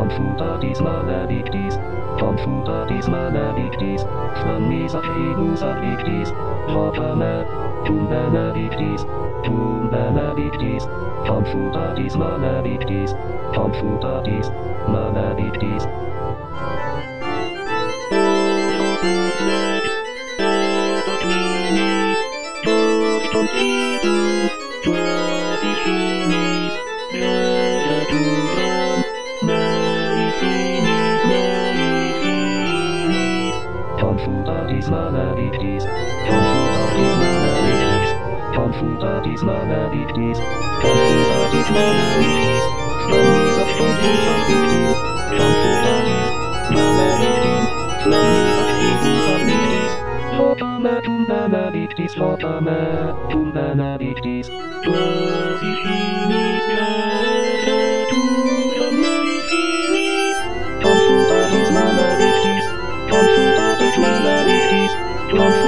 Konfutatis maledictis, Konfutatis maledictis, Flammis affinus afflictis, Hopame, Tum benedictis, Tum benedictis, Konfutatis maledictis, Konfutatis maledictis. Confutatis maledictis, confutatis maledictis, confutatis maledictis, confutatis maledictis, flammis afflictus afflictis, confutatis maledictis, flammis afflictus afflictis, hopame tum benedictis, hopame tum benedictis, quasi finis creatura mei finis, confutatis maledictis, confutatis maledictis,